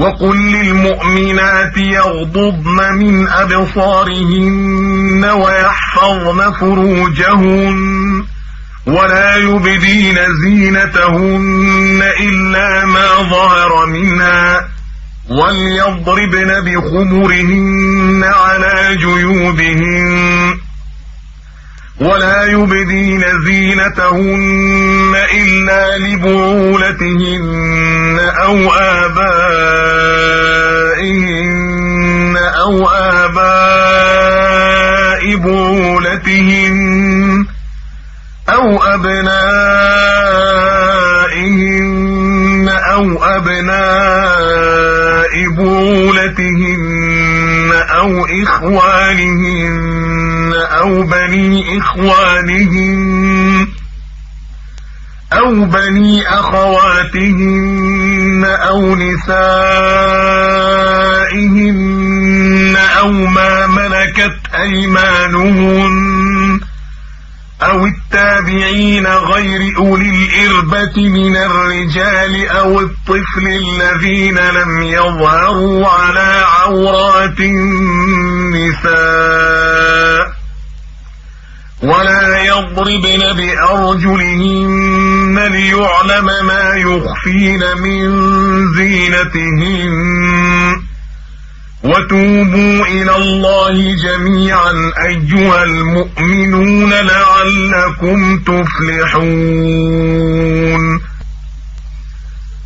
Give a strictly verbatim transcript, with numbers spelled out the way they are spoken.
وقل للمؤمنات يغضضن من أبصارهن ويحفظن فروجهن ولا يبدين زينتهن إلا ما ظهر منها وليضربن بخمرهن على جيوبهن ولا يبدين زينتهن إلا لبعولتهن أو آبائهن أو آباء بعولتهن أو أبنائهن أو أبناء بعولتهن أو إخوانهن أو بني إخوانهن أو بني أخواتهن أو نسائهن أو ما ملكت أيمانهن أو التابعين غير أولي الإربة من الرجال أو الطفل الذين لم يظهروا على عورات النساء ولا يضربن بأرجلهن ليعلم ما يخفين من زينتهن وتوبوا إلى الله جميعا أيها المؤمنون لعلكم تفلحون.